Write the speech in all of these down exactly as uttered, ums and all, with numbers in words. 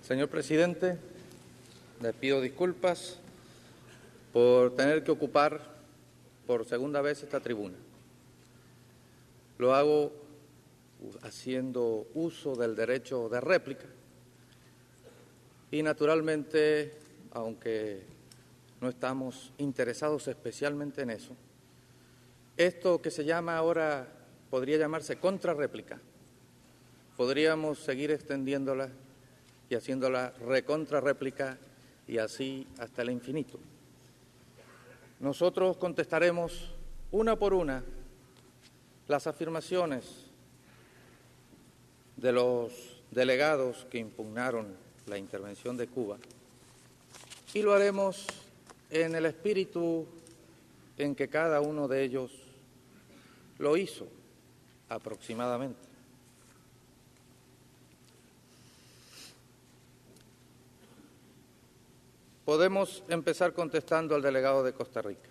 Señor presidente, le pido disculpas por tener que ocupar por segunda vez esta tribuna. Lo hago haciendo uso del derecho de réplica y, naturalmente, aunque no estamos interesados especialmente en eso, esto que se llama ahora podría llamarse contrarréplica. Podríamos seguir extendiéndola y haciéndola recontrarréplica y así hasta el infinito. Nosotros contestaremos una por una las afirmaciones de los delegados que impugnaron la intervención de Cuba y lo haremos en el espíritu en que cada uno de ellos lo hizo aproximadamente. Podemos empezar contestando al delegado de Costa Rica.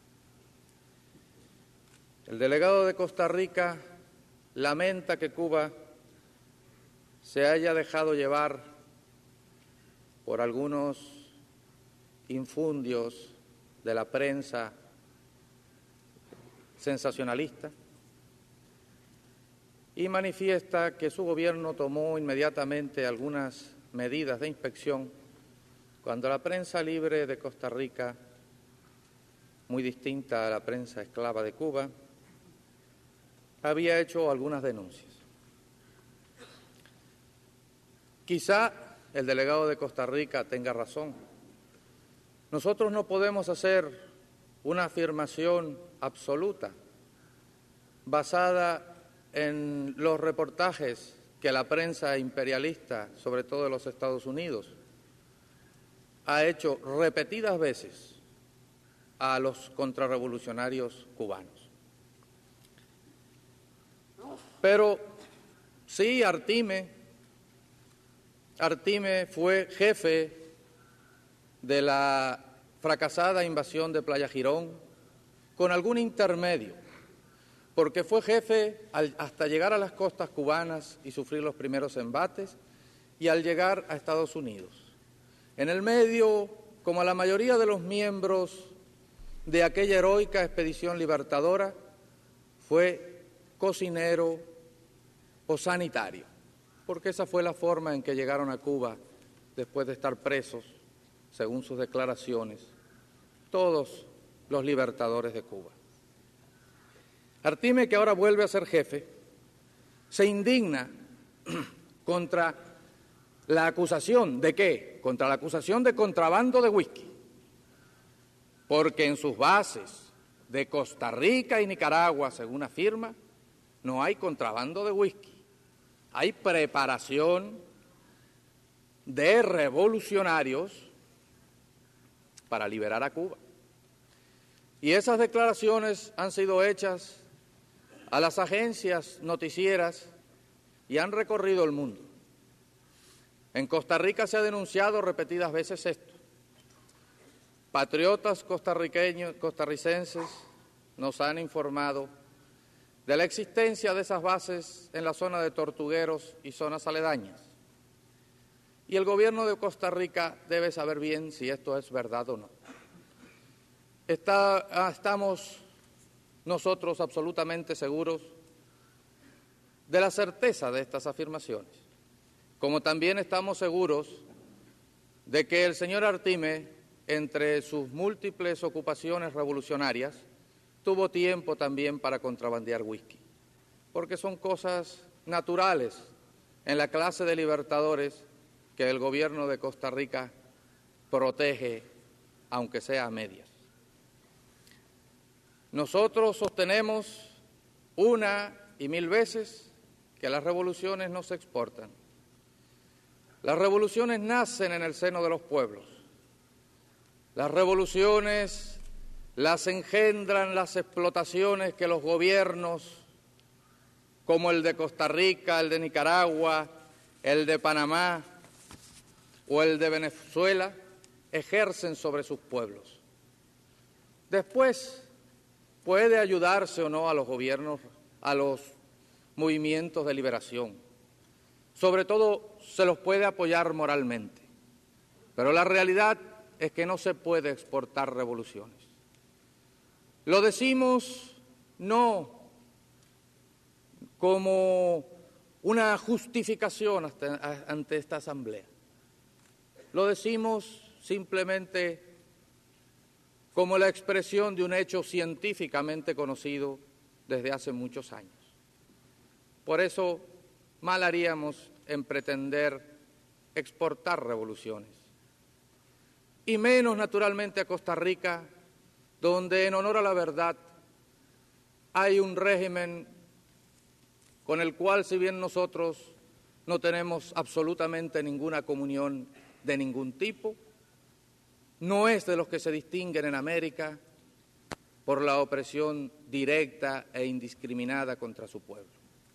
El delegado de Costa Rica lamenta que Cuba se haya dejado llevar por algunos infundios de la prensa sensacionalista y manifiesta que su gobierno tomó inmediatamente algunas medidas de inspección cuando la prensa libre de Costa Rica, muy distinta a la prensa esclava de Cuba, había hecho algunas denuncias. Quizá el delegado de Costa Rica tenga razón. Nosotros no podemos hacer una afirmación absoluta basada en los reportajes que la prensa imperialista, sobre todo de los Estados Unidos, ha hecho repetidas veces a los contrarrevolucionarios cubanos. Pero sí, Artime, Artime fue jefe de la fracasada invasión de Playa Girón con algún intermedio, porque fue jefe al, hasta llegar a las costas cubanas y sufrir los primeros embates y al llegar a Estados Unidos. En el medio, como la mayoría de los miembros de aquella heroica expedición libertadora, fue cocinero o sanitario, porque esa fue la forma en que llegaron a Cuba después de estar presos, según sus declaraciones, todos los libertadores de Cuba. Artime, que ahora vuelve a ser jefe, se indigna contra la acusación ¿de qué? Contra la acusación de contrabando de whisky, porque en sus bases de Costa Rica y Nicaragua, según afirma, no hay contrabando de whisky, hay preparación de revolucionarios para liberar a Cuba. Y esas declaraciones han sido hechas a las agencias noticieras y han recorrido el mundo. En Costa Rica se ha denunciado repetidas veces esto. Patriotas costarriqueños, costarricenses nos han informado de la existencia de esas bases en la zona de Tortugueros y zonas aledañas. Y el gobierno de Costa Rica debe saber bien si esto es verdad o no. Está, estamos nosotros absolutamente seguros de la certeza de estas afirmaciones, como también estamos seguros de que el señor Artime, entre sus múltiples ocupaciones revolucionarias, tuvo tiempo también para contrabandear whisky, porque son cosas naturales en la clase de libertadores que el gobierno de Costa Rica protege, aunque sea a medias. Nosotros sostenemos una y mil veces que las revoluciones no se exportan. Las revoluciones nacen en el seno de los pueblos. Las revoluciones las engendran las explotaciones que los gobiernos, como el de Costa Rica, el de Nicaragua, el de Panamá o el de Venezuela, ejercen sobre sus pueblos. Después puede ayudarse o no a los gobiernos, a los movimientos de liberación. sobre todo se los puede apoyar moralmente, pero la realidad es que no se puede exportar revoluciones. Lo decimos no como una justificación hasta, ante esta Asamblea. Lo decimos simplemente como la expresión de un hecho científicamente conocido desde hace muchos años. Por eso, mal haríamos en pretender exportar revoluciones. Y menos, naturalmente, a Costa Rica, donde, en honor a la verdad, hay un régimen con el cual, si bien nosotros no tenemos absolutamente ninguna comunión de ningún tipo, no es de los que se distinguen en América por la opresión directa e indiscriminada contra su pueblo.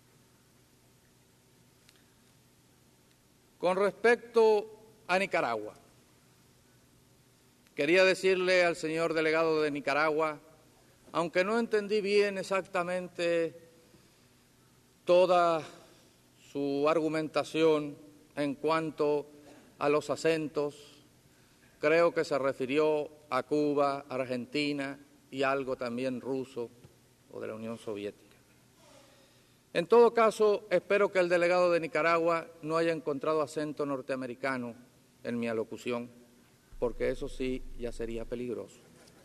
Con respecto a Nicaragua, quería decirle al señor delegado de Nicaragua, aunque no entendí bien exactamente toda su argumentación en cuanto a los acentos, creo que se refirió a Cuba, Argentina y algo también ruso o de la Unión Soviética. En todo caso, espero que el delegado de Nicaragua no haya encontrado acento norteamericano en mi alocución, porque eso sí ya sería peligroso.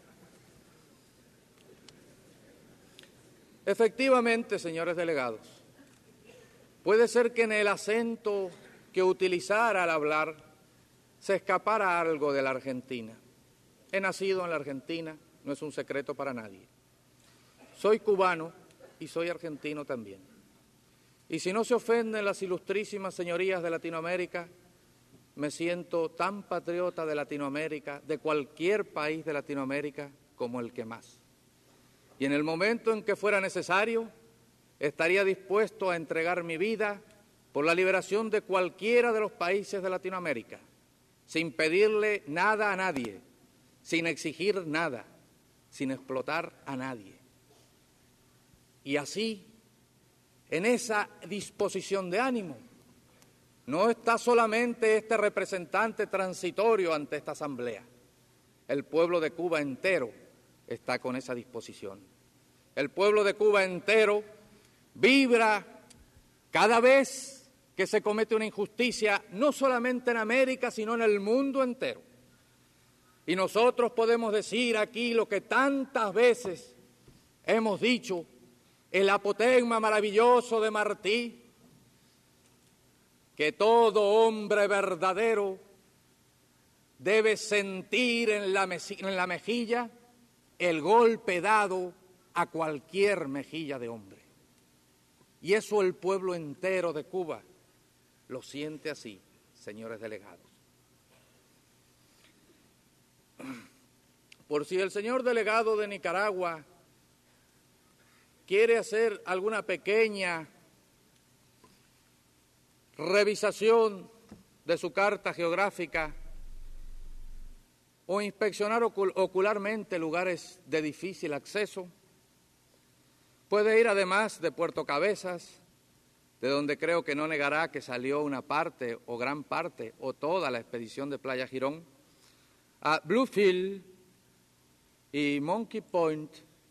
Efectivamente, señores delegados, puede ser que en el acento que utilizara al hablar se escapara algo de la Argentina. He nacido en la Argentina, no es un secreto para nadie. Soy cubano y soy argentino también. Y si no se ofenden las ilustrísimas señorías de Latinoamérica, me siento tan patriota de Latinoamérica, de cualquier país de Latinoamérica, como el que más. Y en el momento en que fuera necesario, estaría dispuesto a entregar mi vida por la liberación de cualquiera de los países de Latinoamérica, sin pedirle nada a nadie, sin exigir nada, sin explotar a nadie. Y así, en esa disposición de ánimo, no está solamente este representante transitorio ante esta Asamblea. El pueblo de Cuba entero está con esa disposición. El pueblo de Cuba entero vibra cada vez que se comete una injusticia, no solamente en América, sino en el mundo entero. Y nosotros podemos decir aquí lo que tantas veces hemos dicho, el apotegma maravilloso de Martí, que todo hombre verdadero debe sentir en la, en la mejilla el golpe dado a cualquier mejilla de hombre. Y eso el pueblo entero de Cuba lo siente así, señores delegados. Por si el señor delegado de Nicaragua quiere hacer alguna pequeña revisación de su carta geográfica o inspeccionar ocul- ocularmente lugares de difícil acceso, puede ir además de Puerto Cabezas, de donde creo que no negará que salió una parte o gran parte o toda la expedición de Playa Girón, a Bluefield y Monkey Point,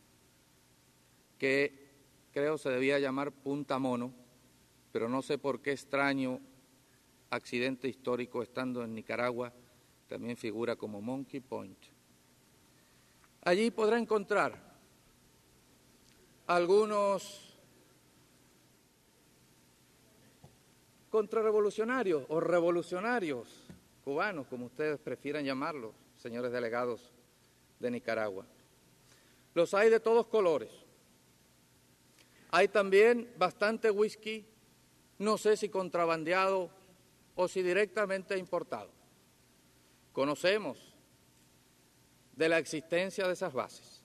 que creo se debía llamar Punta Mono, pero no sé por qué extraño accidente histórico estando en Nicaragua, también figura como Monkey Point. Allí podrá encontrar algunos contrarrevolucionarios o revolucionarios cubanos, como ustedes prefieran llamarlos, señores delegados de Nicaragua. Los hay de todos colores. Hay también bastante whisky, no sé si contrabandeado o si directamente importado. Conocemos de la existencia de esas bases.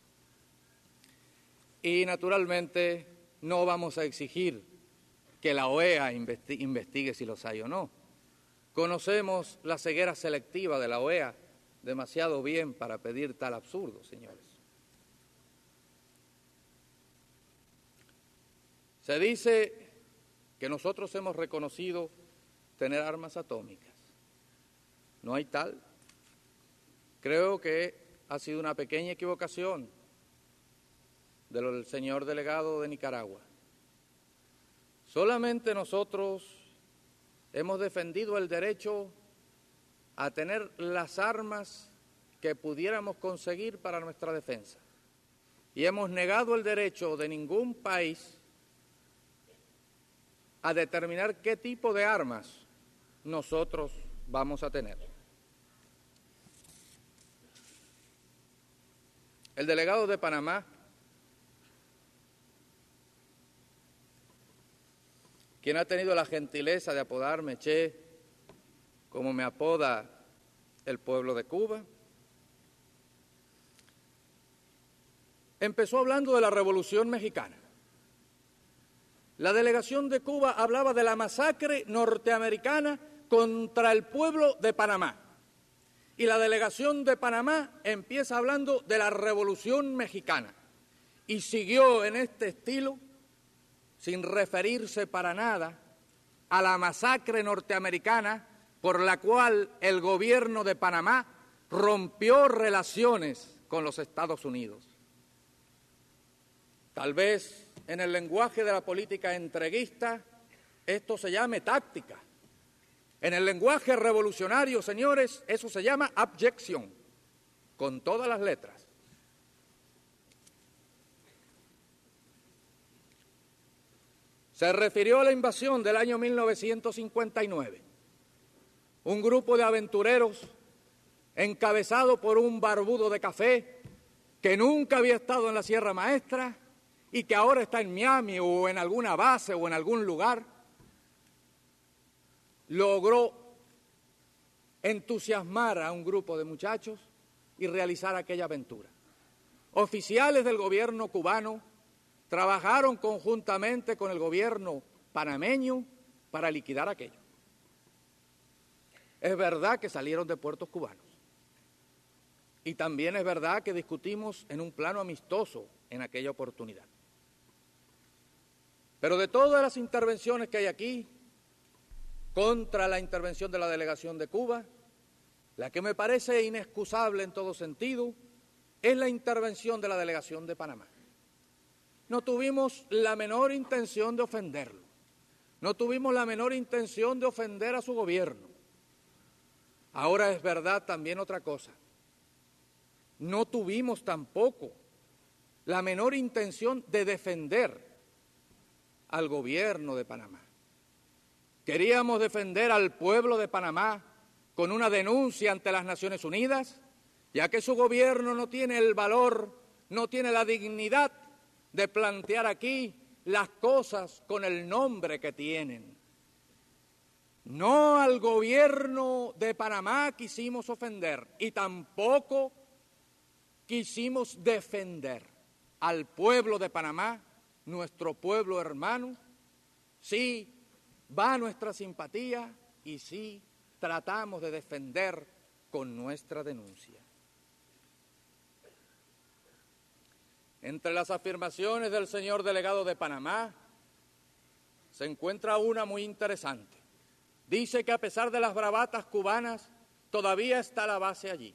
Y naturalmente no vamos a exigir que la O E A investi- investigue si los hay o no. Conocemos la ceguera selectiva de la O E A demasiado bien para pedir tal absurdo, señores. Se dice que nosotros hemos reconocido tener armas atómicas. No hay tal. Creo que ha sido una pequeña equivocación del señor delegado de Nicaragua. Solamente nosotros hemos defendido el derecho a tener las armas que pudiéramos conseguir para nuestra defensa. Y hemos negado el derecho de ningún país a determinar qué tipo de armas nosotros vamos a tener. El delegado de Panamá, quien ha tenido la gentileza de apodarme Che, como me apoda el pueblo de Cuba, empezó hablando de la Revolución Mexicana. La delegación de Cuba hablaba de la masacre norteamericana contra el pueblo de Panamá. Y la delegación de Panamá empieza hablando de la Revolución Mexicana. Y siguió en este estilo, sin referirse para nada a la masacre norteamericana por la cual el gobierno de Panamá rompió relaciones con los Estados Unidos. Tal vez en el lenguaje de la política entreguista esto se llame táctica. En el lenguaje revolucionario, señores, eso se llama abyección, con todas las letras. Se refirió a la invasión del año mil novecientos cincuenta y nueve. Un grupo de aventureros encabezado por un barbudo de café que nunca había estado en la Sierra Maestra y que ahora está en Miami o en alguna base o en algún lugar, logró entusiasmar a un grupo de muchachos y realizar aquella aventura. Oficiales del gobierno cubano trabajaron conjuntamente con el gobierno panameño para liquidar aquello. Es verdad que salieron de puertos cubanos. Y también es verdad que discutimos en un plano amistoso en aquella oportunidad. Pero de todas las intervenciones que hay aquí contra la intervención de la delegación de Cuba, la que me parece inexcusable en todo sentido es la intervención de la delegación de Panamá. No tuvimos la menor intención de ofenderlo, no tuvimos la menor intención de ofender a su gobierno. Ahora es verdad también otra cosa, no tuvimos tampoco la menor intención de defender al gobierno de Panamá. Queríamos defender al pueblo de Panamá con una denuncia ante las Naciones Unidas, ya que su gobierno no tiene el valor, no tiene la dignidad de plantear aquí las cosas con el nombre que tienen. No al gobierno de Panamá quisimos ofender y tampoco quisimos defender al pueblo de Panamá, nuestro pueblo hermano. Sí, va nuestra simpatía y sí tratamos de defender con nuestra denuncia. Entre las afirmaciones del señor delegado de Panamá se encuentra una muy interesante. Dice que a pesar de las bravatas cubanas, todavía está la base allí.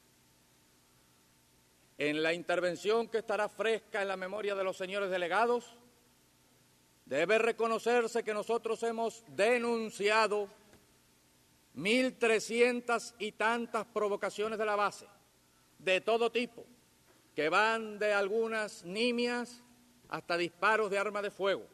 En la intervención que estará fresca en la memoria de los señores delegados, debe reconocerse que nosotros hemos denunciado mil trescientas y tantas provocaciones de la base, de todo tipo, que van de algunas nimias hasta disparos de arma de fuego.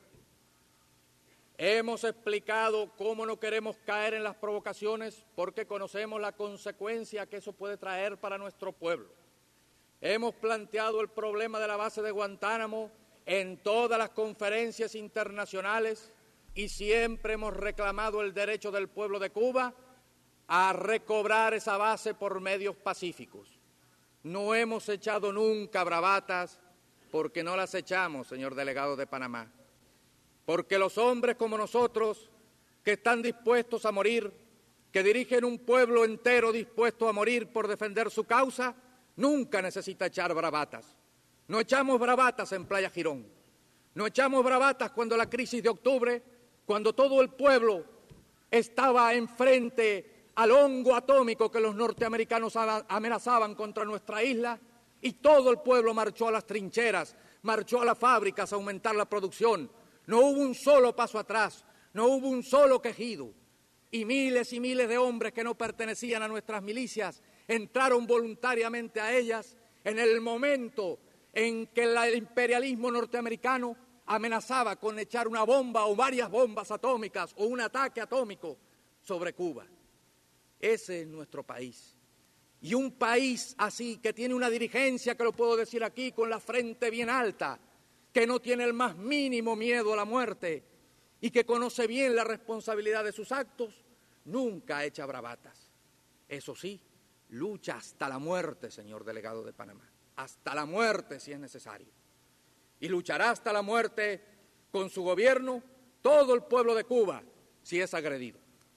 Hemos explicado cómo no queremos caer en las provocaciones porque conocemos la consecuencia que eso puede traer para nuestro pueblo. Hemos planteado el problema de la base de Guantánamo en todas las conferencias internacionales y siempre hemos reclamado el derecho del pueblo de Cuba a recobrar esa base por medios pacíficos. No hemos echado nunca bravatas porque no las echamos, señor delegado de Panamá. Porque los hombres como nosotros, que están dispuestos a morir, que dirigen un pueblo entero dispuesto a morir por defender su causa, nunca necesita echar bravatas. No echamos bravatas en Playa Girón. No echamos bravatas cuando la crisis de octubre, cuando todo el pueblo estaba enfrente al hongo atómico que los norteamericanos amenazaban contra nuestra isla, y todo el pueblo marchó a las trincheras, marchó a las fábricas a aumentar la producción. No hubo un solo paso atrás, no hubo un solo quejido, y miles y miles de hombres que no pertenecían a nuestras milicias entraron voluntariamente a ellas en el momento en que el imperialismo norteamericano amenazaba con echar una bomba o varias bombas atómicas o un ataque atómico sobre Cuba. Ese es nuestro país. Y un país así, que tiene una dirigencia, que lo puedo decir aquí, con la frente bien alta, que no tiene el más mínimo miedo a la muerte y que conoce bien la responsabilidad de sus actos, nunca echa bravatas. Eso sí, lucha hasta la muerte, señor delegado de Panamá, hasta la muerte si es necesario. Y luchará hasta la muerte con su gobierno todo el pueblo de Cuba si es agredido.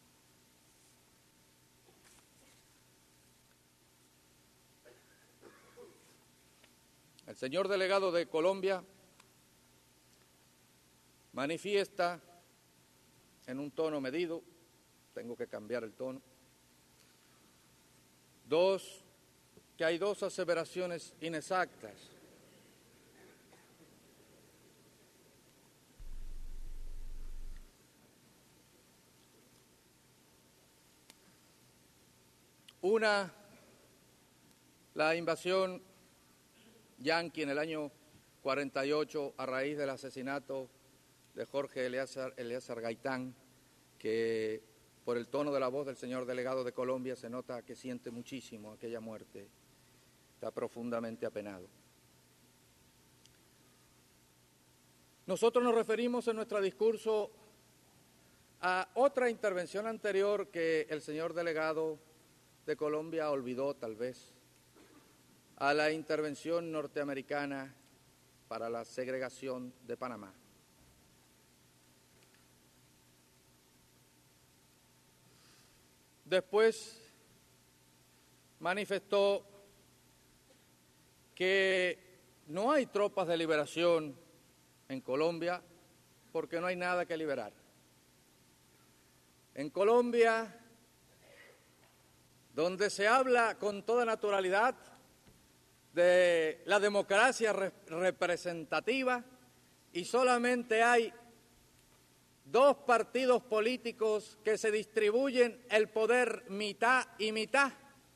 El señor delegado de Colombia manifiesta en un tono medido, tengo que cambiar el tono, dos, que hay dos aseveraciones inexactas. Una, la invasión yanqui en el año cuarenta y ocho a raíz del asesinato de Jorge Eliezer, Eliezer Gaitán, que por el tono de la voz del señor delegado de Colombia se nota que siente muchísimo aquella muerte, está profundamente apenado. Nosotros nos referimos en nuestro discurso a otra intervención anterior que el señor delegado de Colombia olvidó tal vez, a la intervención norteamericana para la segregación de Panamá. Después manifestó que no hay tropas de liberación en Colombia porque no hay nada que liberar. En Colombia, donde se habla con toda naturalidad de la democracia re- representativa y solamente hay dos partidos políticos que se distribuyen el poder mitad y mitad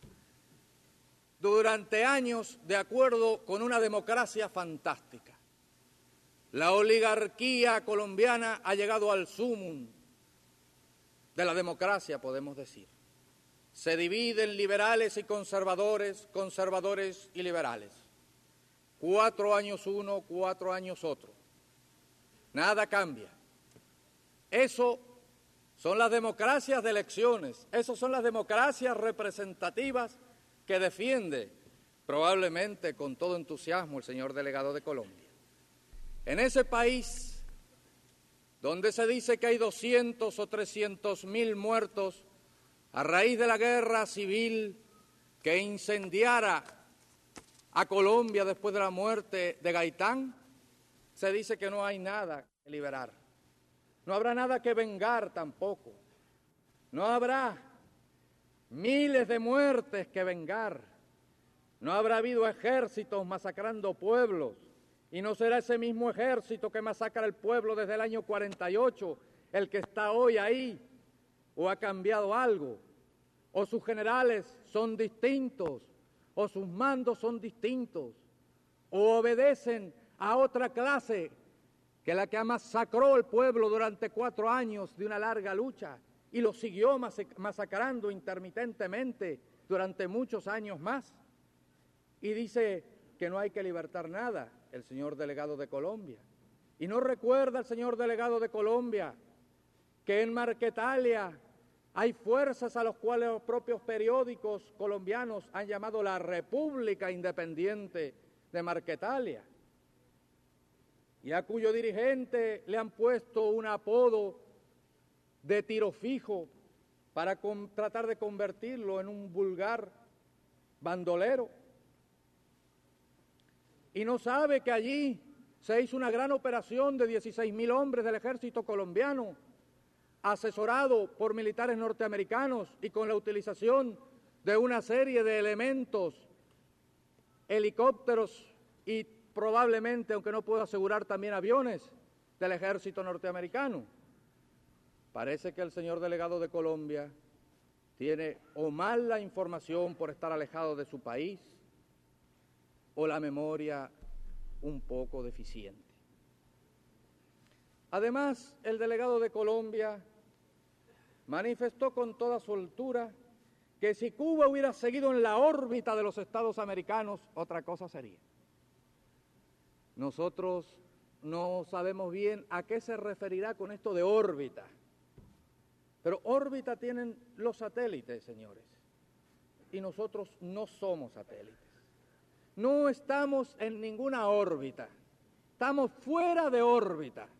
durante años de acuerdo con una democracia fantástica. La oligarquía colombiana ha llegado al sumum de la democracia, podemos decir. Se dividen liberales y conservadores, conservadores y liberales. Cuatro años uno, cuatro años otro. Nada cambia. Eso son las democracias de elecciones, esas son las democracias representativas que defiende probablemente con todo entusiasmo el señor delegado de Colombia. En ese país donde se dice que hay doscientos o trescientos mil muertos a raíz de la guerra civil que incendiara a Colombia después de la muerte de Gaitán, se dice que no hay nada que liberar. No habrá nada que vengar tampoco. No habrá miles de muertes que vengar. No habrá habido ejércitos masacrando pueblos. Y no será ese mismo ejército que masacra el pueblo desde el año cuarenta y ocho el que está hoy ahí. ¿O ha cambiado algo? ¿O sus generales son distintos? ¿O sus mandos son distintos? ¿O obedecen a otra clase que la que masacró al pueblo durante cuatro años de una larga lucha y lo siguió masacrando intermitentemente durante muchos años más? Y dice que no hay que libertar nada el señor delegado de Colombia. Y no recuerda el señor delegado de Colombia que en Marquetalia hay fuerzas a las cuales los propios periódicos colombianos han llamado la República Independiente de Marquetalia, y a cuyo dirigente le han puesto un apodo de tiro fijo para con, tratar de convertirlo en un vulgar bandolero. Y no sabe que allí se hizo una gran operación de dieciséis mil hombres del ejército colombiano asesorado por militares norteamericanos y con la utilización de una serie de elementos, helicópteros y probablemente, aunque no puedo asegurar, también aviones del ejército norteamericano. Parece que el señor delegado de Colombia tiene o mal la información por estar alejado de su país o la memoria un poco deficiente. Además, el delegado de Colombia manifestó con toda soltura que si Cuba hubiera seguido en la órbita de los Estados americanos, otra cosa sería. Nosotros no sabemos bien a qué se referirá con esto de órbita, pero órbita tienen los satélites, señores, y nosotros no somos satélites. No estamos en ninguna órbita, estamos fuera de órbita.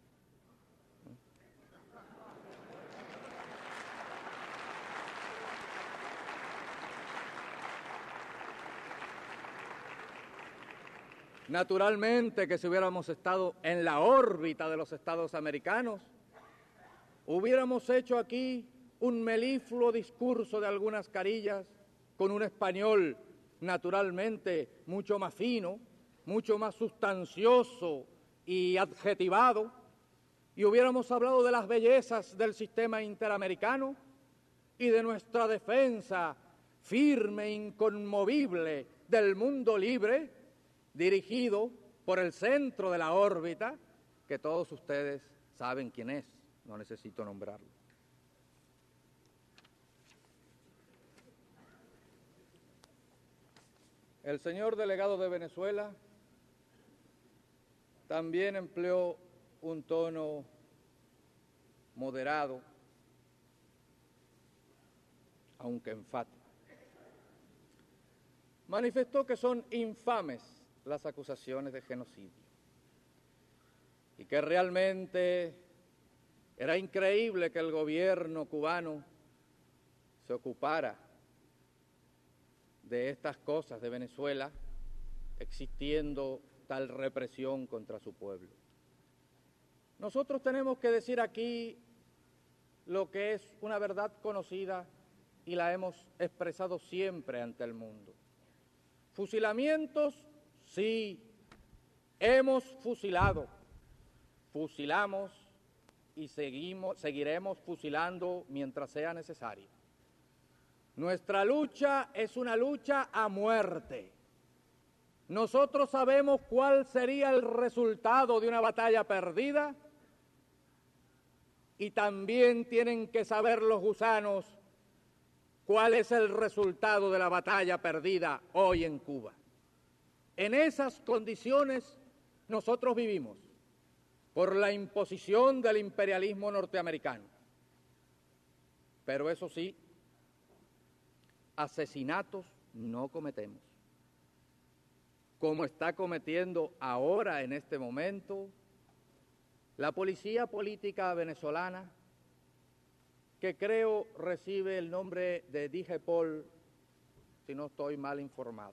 Naturalmente que si hubiéramos estado en la órbita de los Estados americanos, hubiéramos hecho aquí un melifluo discurso de algunas carillas con un español naturalmente mucho más fino, mucho más sustancioso y adjetivado, y hubiéramos hablado de las bellezas del sistema interamericano y de nuestra defensa firme e inconmovible del mundo libre, dirigido por el centro de la órbita, que todos ustedes saben quién es, no necesito nombrarlo. El señor delegado de Venezuela también empleó un tono moderado, aunque enfático. Manifestó que son infames las acusaciones de genocidio y que realmente era increíble que el gobierno cubano se ocupara de estas cosas de Venezuela, existiendo tal represión contra su pueblo. Nosotros tenemos que decir aquí lo que es una verdad conocida y la hemos expresado siempre ante el mundo. Fusilamientos, sí, hemos fusilado, fusilamos y seguimos, seguiremos fusilando mientras sea necesario. Nuestra lucha es una lucha a muerte. Nosotros sabemos cuál sería el resultado de una batalla perdida y también tienen que saber los gusanos cuál es el resultado de la batalla perdida hoy en Cuba. En esas condiciones nosotros vivimos, por la imposición del imperialismo norteamericano. Pero eso sí, asesinatos no cometemos, como está cometiendo ahora en este momento la policía política venezolana, que creo recibe el nombre de DIGEPOL, si no estoy mal informado.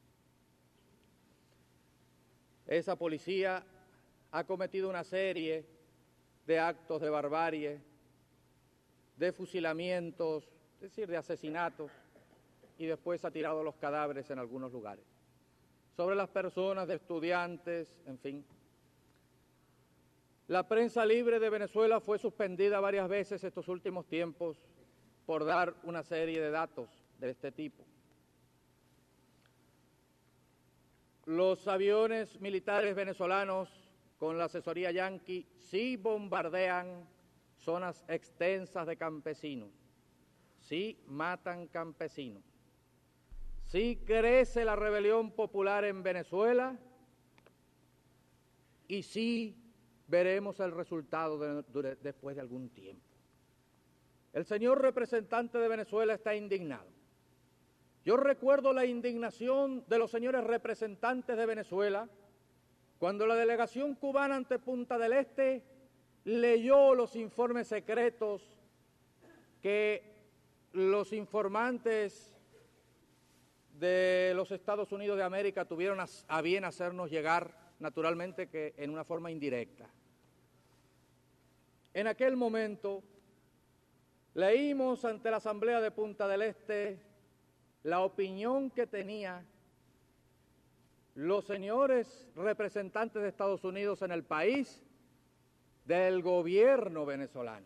Esa policía ha cometido una serie de actos de barbarie, de fusilamientos, es decir, de asesinatos, y después ha tirado los cadáveres en algunos lugares. Sobre las personas, de estudiantes, en fin. La prensa libre de Venezuela fue suspendida varias veces estos últimos tiempos por dar una serie de datos de este tipo. Los aviones militares venezolanos con la asesoría yanqui sí bombardean zonas extensas de campesinos, sí matan campesinos, sí crece la rebelión popular en Venezuela y sí veremos el resultado de, de, después de algún tiempo. El señor representante de Venezuela está indignado. Yo recuerdo la indignación de los señores representantes de Venezuela cuando la delegación cubana ante Punta del Este leyó los informes secretos que los informantes de los Estados Unidos de América tuvieron a, a bien hacernos llegar, naturalmente que en una forma indirecta. En aquel momento Leímos ante la Asamblea de Punta del Este la opinión que tenían los señores representantes de Estados Unidos en el país del gobierno venezolano.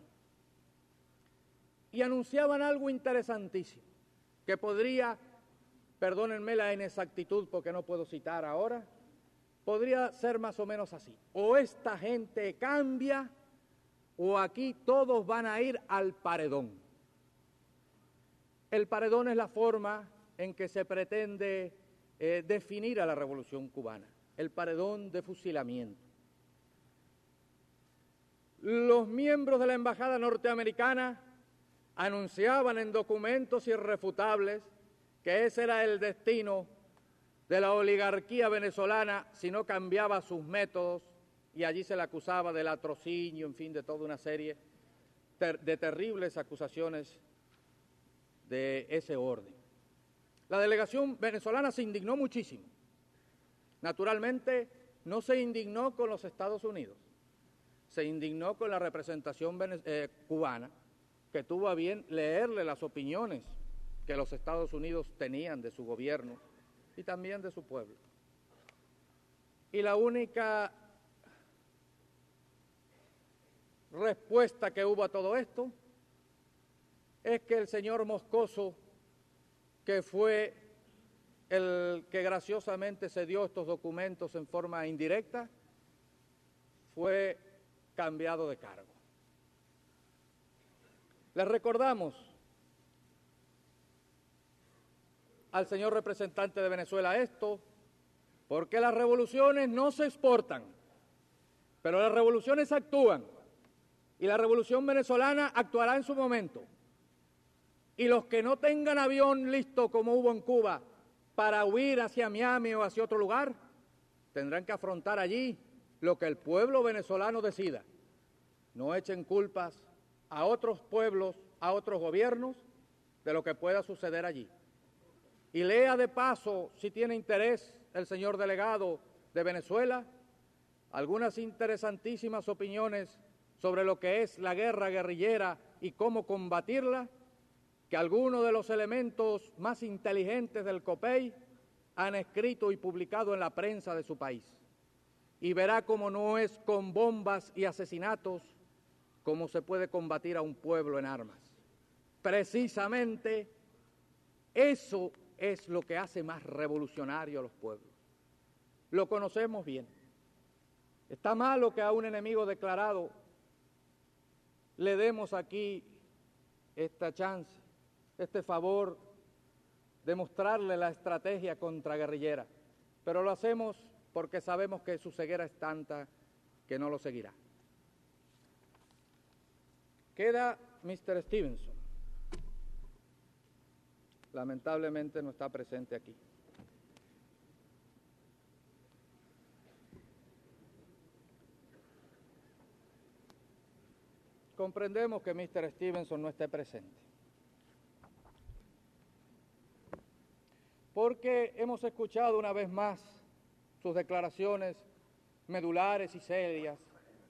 Y anunciaban algo interesantísimo, que podría, perdónenme la inexactitud porque no puedo citar ahora, podría ser más o menos así: o esta gente cambia o aquí todos van a ir al paredón. El paredón es la forma en que se pretende eh, definir a la Revolución Cubana, el paredón de fusilamiento. Los miembros de la Embajada norteamericana anunciaban en documentos irrefutables que ese era el destino de la oligarquía venezolana si no cambiaba sus métodos, y allí se le acusaba de latrocinio, en fin, de toda una serie ter- de terribles acusaciones de ese orden. La delegación venezolana se indignó muchísimo. Naturalmente, no se indignó con los Estados Unidos, se indignó con la representación vene- eh, cubana, que tuvo a bien leerle las opiniones que los Estados Unidos tenían de su gobierno y también de su pueblo. Y la única respuesta que hubo a todo esto es que el señor Moscoso, que fue el que graciosamente se dio estos documentos en forma indirecta, fue cambiado de cargo. Les recordamos al señor representante de Venezuela esto, porque las revoluciones no se exportan, pero las revoluciones actúan, y la revolución venezolana actuará en su momento. Y los que no tengan avión listo, como hubo en Cuba, para huir hacia Miami o hacia otro lugar, tendrán que afrontar allí lo que el pueblo venezolano decida. No echen culpas a otros pueblos, a otros gobiernos, de lo que pueda suceder allí. Y lea de paso, si tiene interés, el señor delegado de Venezuela, algunas interesantísimas opiniones sobre lo que es la guerra guerrillera y cómo combatirla, que algunos de los elementos más inteligentes del COPEI han escrito y publicado en la prensa de su país. Y verá cómo no es con bombas y asesinatos cómo se puede combatir a un pueblo en armas. Precisamente eso es lo que hace más revolucionario a los pueblos. Lo conocemos bien. Está malo que a un enemigo declarado le demos aquí esta chance, este favor de mostrarle la estrategia contraguerrillera, pero lo hacemos porque sabemos que su ceguera es tanta que no lo seguirá. Queda mister Stevenson. Lamentablemente no está presente aquí. Comprendemos que mister Stevenson no esté presente, porque hemos escuchado una vez más sus declaraciones medulares y serias,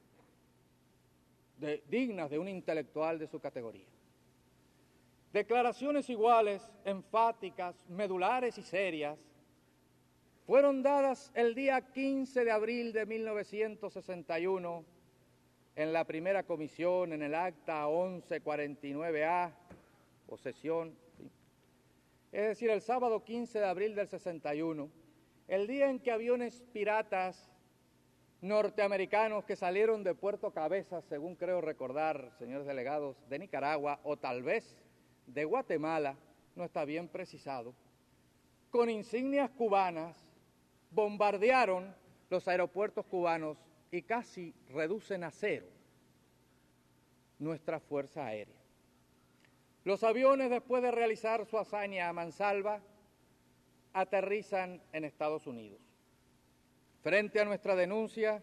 de, dignas de un intelectual de su categoría. Declaraciones iguales, enfáticas, medulares y serias, fueron dadas el día quince de abril de mil novecientos sesenta y uno en la primera comisión, en el acta once cuarenta y nueve A, o sesión, ¿sí? Es decir, el sábado quince de abril del sesenta y uno, el día en que aviones piratas norteamericanos que salieron de Puerto Cabezas, según creo recordar, señores delegados, de Nicaragua, o tal vez de Guatemala, no está bien precisado, con insignias cubanas, bombardearon los aeropuertos cubanos y casi reducen a cero nuestra fuerza aérea. Los aviones, después de realizar su hazaña a mansalva, aterrizan en Estados Unidos. Frente a nuestra denuncia,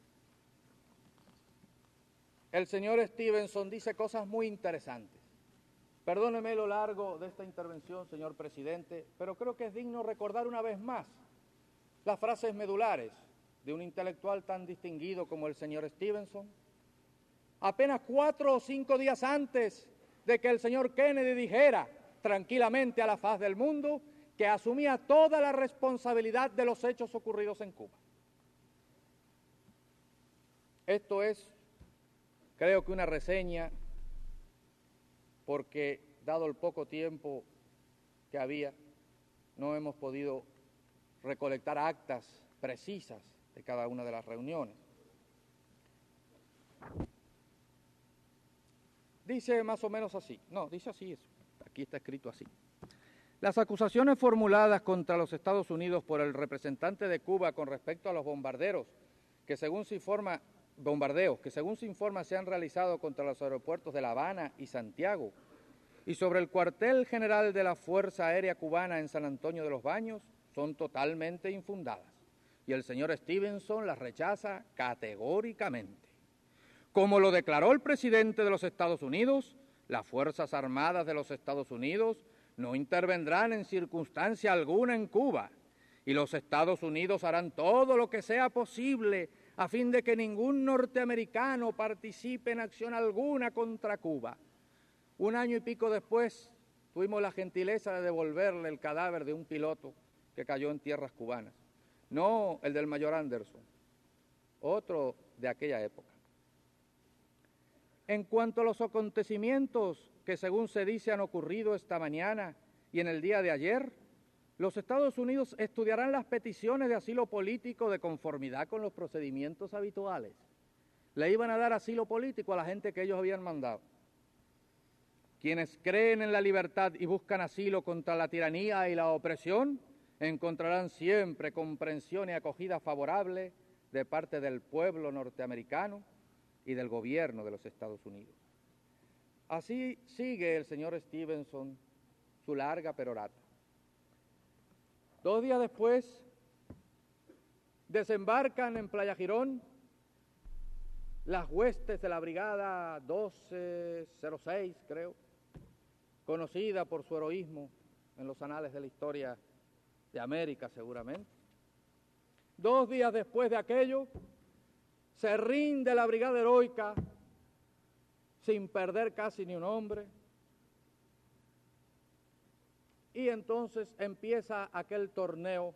el señor Stevenson dice cosas muy interesantes. Perdóneme lo largo de esta intervención, señor presidente, pero creo que es digno recordar una vez más las frases medulares de un intelectual tan distinguido como el señor Stevenson. Apenas cuatro o cinco días antes de que el señor Kennedy dijera tranquilamente a la faz del mundo que asumía toda la responsabilidad de los hechos ocurridos en Cuba. Esto es, creo que una reseña, porque dado el poco tiempo que había, no hemos podido recolectar actas precisas de cada una de las reuniones. Dice más o menos así, no, dice así, eso. Aquí está escrito así. Las acusaciones formuladas contra los Estados Unidos por el representante de Cuba con respecto a los bombarderos, que según se informa, bombardeos, que según se informa se han realizado contra los aeropuertos de La Habana y Santiago, y sobre el cuartel general de la Fuerza Aérea Cubana en San Antonio de los Baños, son totalmente infundadas. Y el señor Stevenson las rechaza categóricamente. Como lo declaró el presidente de los Estados Unidos, las Fuerzas Armadas de los Estados Unidos no intervendrán en circunstancia alguna en Cuba, y los Estados Unidos harán todo lo que sea posible a fin de que ningún norteamericano participe en acción alguna contra Cuba. Un año y pico después tuvimos la gentileza de devolverle el cadáver de un piloto que cayó en tierras cubanas. No el del mayor Anderson, otro de aquella época. En cuanto a los acontecimientos que según se dice han ocurrido esta mañana y en el día de ayer, los Estados Unidos estudiarán las peticiones de asilo político de conformidad con los procedimientos habituales. Le iban a dar asilo político a la gente que ellos habían mandado. Quienes creen en la libertad y buscan asilo contra la tiranía y la opresión, encontrarán siempre comprensión y acogida favorable de parte del pueblo norteamericano y del gobierno de los Estados Unidos. Así sigue el señor Stevenson su larga perorata. Dos días después, desembarcan en Playa Girón las huestes de la Brigada doce cero seis, creo, conocida por su heroísmo en los anales de la historia de América, seguramente. Dos días después de aquello, se rinde la Brigada Heroica sin perder casi ni un hombre, y entonces empieza aquel torneo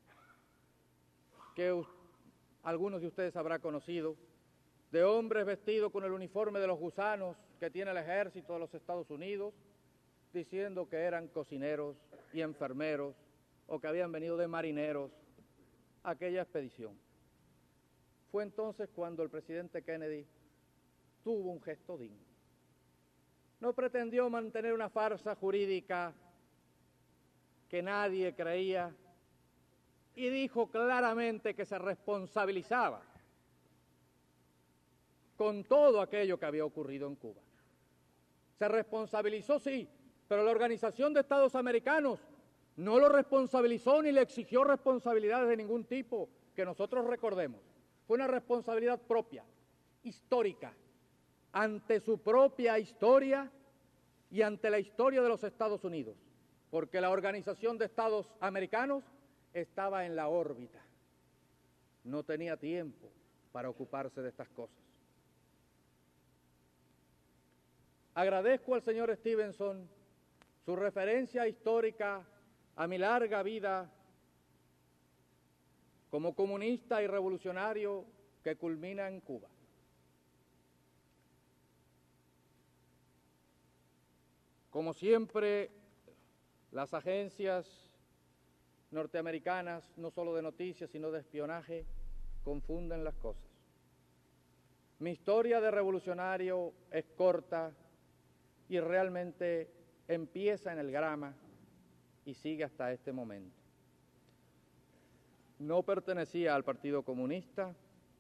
que algunos de ustedes habrán conocido, de hombres vestidos con el uniforme de los gusanos que tiene el ejército de los Estados Unidos, diciendo que eran cocineros y enfermeros o que habían venido de marineros a aquella expedición. Fue entonces cuando el presidente Kennedy tuvo un gesto digno. No pretendió mantener una farsa jurídica que nadie creía y dijo claramente que se responsabilizaba con todo aquello que había ocurrido en Cuba. Se responsabilizó, sí, pero la Organización de Estados Americanos no lo responsabilizó ni le exigió responsabilidades de ningún tipo que nosotros recordemos. Fue una responsabilidad propia, histórica, ante su propia historia y ante la historia de los Estados Unidos, porque la Organización de Estados Americanos estaba en la órbita, no tenía tiempo para ocuparse de estas cosas. Agradezco al señor Stevenson su referencia histórica a mi larga vida como comunista y revolucionario que culmina en Cuba. Como siempre, las agencias norteamericanas, no solo de noticias, sino de espionaje, confunden las cosas. Mi historia de revolucionario es corta y realmente empieza en el Grama y sigue hasta este momento. No pertenecía al Partido Comunista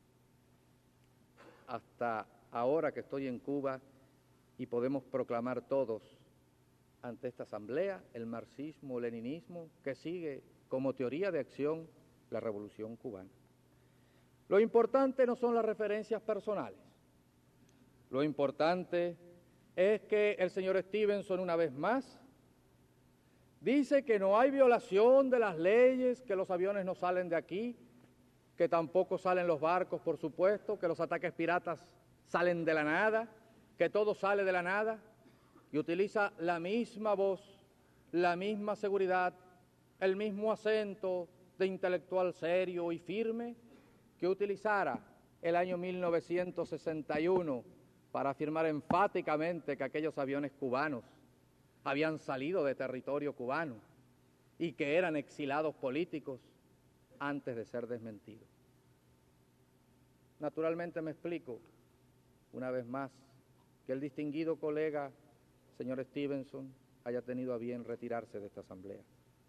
hasta ahora que estoy en Cuba y podemos proclamar todos ante esta asamblea el marxismo-leninismo que sigue como teoría de acción la revolución cubana. Lo importante no son las referencias personales. Lo importante es que el señor Stevenson, una vez más, dice que no hay violación de las leyes, que los aviones no salen de aquí, que tampoco salen los barcos, por supuesto, que los ataques piratas salen de la nada, que todo sale de la nada. y utiliza la misma voz, la misma seguridad, el mismo acento de intelectual serio y firme que utilizara el año mil novecientos sesenta y uno para afirmar enfáticamente que aquellos aviones cubanos habían salido de territorio cubano y que eran exilados políticos antes de ser desmentidos. Naturalmente me explico, una vez más, que el distinguido colega, señor Stevenson, haya tenido a bien retirarse de esta asamblea.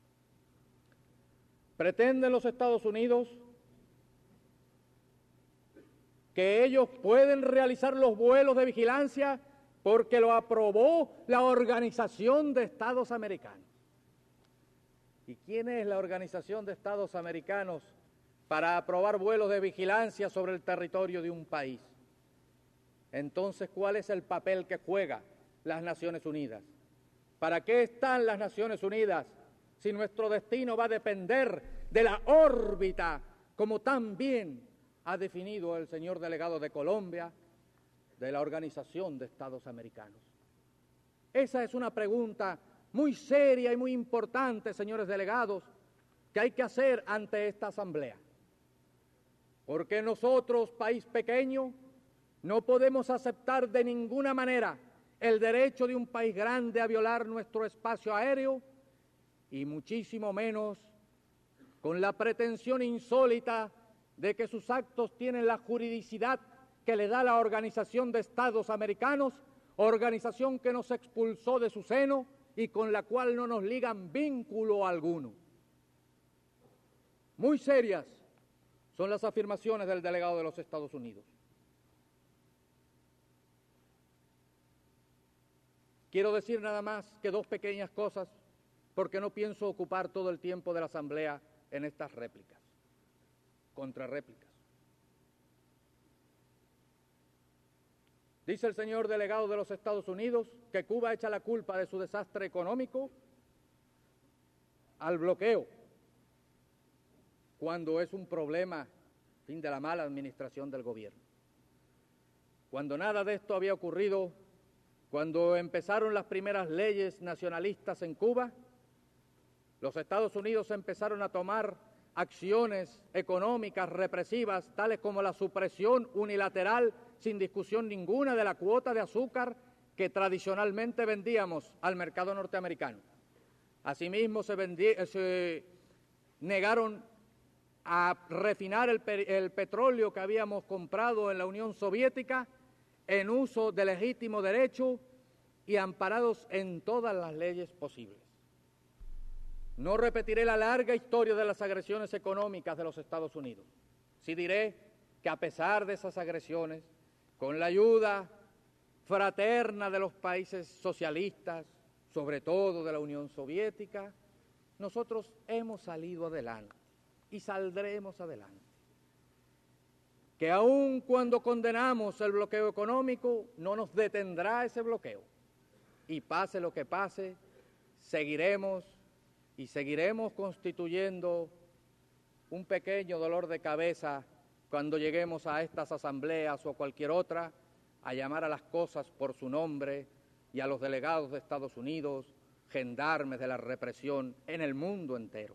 Pretenden los Estados Unidos que ellos pueden realizar los vuelos de vigilancia porque lo aprobó la Organización de Estados Americanos. ¿Y quién es la Organización de Estados Americanos para aprobar vuelos de vigilancia sobre el territorio de un país? Entonces, ¿cuál es el papel que juegan las Naciones Unidas? ¿Para qué están las Naciones Unidas si nuestro destino va a depender de la órbita, como tan bien ha definido el señor delegado de Colombia, de la Organización de Estados Americanos? Esa es una pregunta muy seria y muy importante, señores delegados, que hay que hacer ante esta asamblea. Porque nosotros, país pequeño, no podemos aceptar de ninguna manera el derecho de un país grande a violar nuestro espacio aéreo, y muchísimo menos con la pretensión insólita de que sus actos tienen la juridicidad que le da la Organización de Estados Americanos, organización que nos expulsó de su seno y con la cual no nos ligan vínculo alguno. Muy serias son las afirmaciones del delegado de los Estados Unidos. Quiero decir nada más que dos pequeñas cosas, porque no pienso ocupar todo el tiempo de la asamblea en estas réplicas, contrarréplicas. Dice el señor delegado de los Estados Unidos que Cuba echa la culpa de su desastre económico al bloqueo, cuando es un problema, fin, de la mala administración del gobierno. Cuando nada de esto había ocurrido, cuando empezaron las primeras leyes nacionalistas en Cuba, los Estados Unidos empezaron a tomar acciones económicas represivas, tales como la supresión unilateral, sin discusión ninguna, de la cuota de azúcar que tradicionalmente vendíamos al mercado norteamericano. Asimismo, se, vendí, se negaron a refinar el, el petróleo que habíamos comprado en la Unión Soviética en uso de legítimo derecho y amparados en todas las leyes posibles. No repetiré la larga historia de las agresiones económicas de los Estados Unidos. Sí diré que a pesar de esas agresiones, con la ayuda fraterna de los países socialistas, sobre todo de la Unión Soviética, nosotros hemos salido adelante y saldremos adelante. Que aun cuando condenamos el bloqueo económico, no nos detendrá ese bloqueo. Y pase lo que pase, seguiremos y seguiremos constituyendo un pequeño dolor de cabeza cuando lleguemos a estas asambleas o cualquier otra, a llamar a las cosas por su nombre y a los delegados de Estados Unidos, gendarmes de la represión en el mundo entero.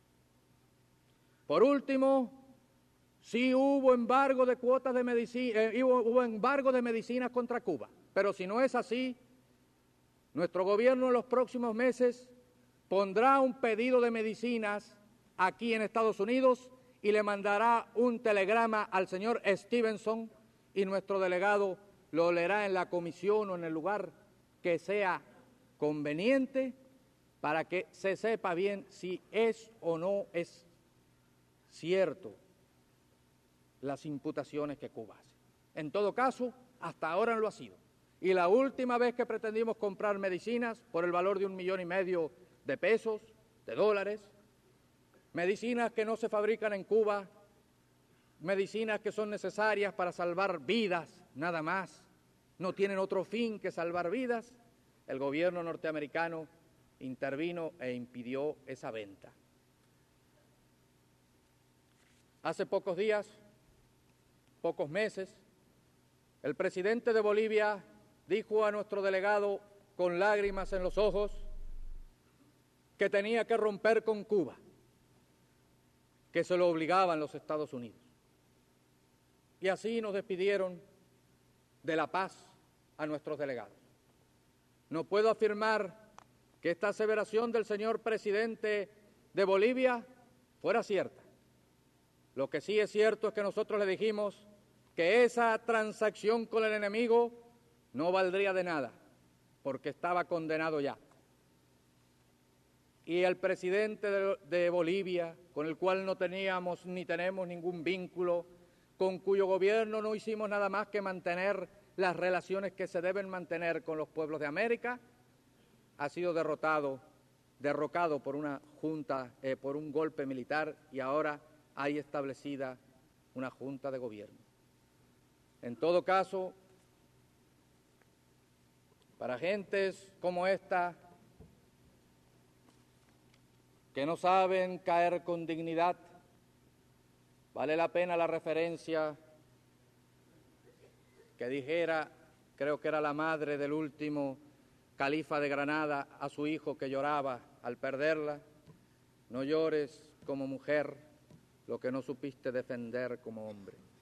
Por último, sí hubo embargo de cuotas de medicina, eh, hubo, hubo embargo de medicinas contra Cuba, pero si no es así, nuestro gobierno en los próximos meses pondrá un pedido de medicinas aquí en Estados Unidos y le mandará un telegrama al señor Stevenson, y nuestro delegado lo leerá en la comisión o en el lugar que sea conveniente para que se sepa bien si es o no es cierto las imputaciones que Cuba hace. En todo caso, hasta ahora no lo ha sido. Y la última vez que pretendimos comprar medicinas por el valor de un millón y medio de pesos, de dólares, medicinas que no se fabrican en Cuba, medicinas que son necesarias para salvar vidas, nada más, no tienen otro fin que salvar vidas, el gobierno norteamericano intervino e impidió esa venta. Hace pocos días, pocos meses, el presidente de Bolivia dijo a nuestro delegado con lágrimas en los ojos que tenía que romper con Cuba, que se lo obligaban los Estados Unidos. Y así nos despidieron de la paz a nuestros delegados. No puedo afirmar que esta aseveración del señor presidente de Bolivia fuera cierta. Lo que sí es cierto es que nosotros le dijimos que esa transacción con el enemigo no valdría de nada, porque estaba condenado ya. Y el presidente de, de Bolivia, con el cual no teníamos ni tenemos ningún vínculo, con cuyo gobierno no hicimos nada más que mantener las relaciones que se deben mantener con los pueblos de América, ha sido derrotado, derrocado por una junta, eh, por un golpe militar, y ahora hay establecida una junta de gobierno. En todo caso, para gentes como esta, que no saben caer con dignidad, vale la pena la referencia que dijera, creo que era la madre del último califa de Granada, a su hijo que lloraba al perderla: no llores como mujer lo que no supiste defender como hombre.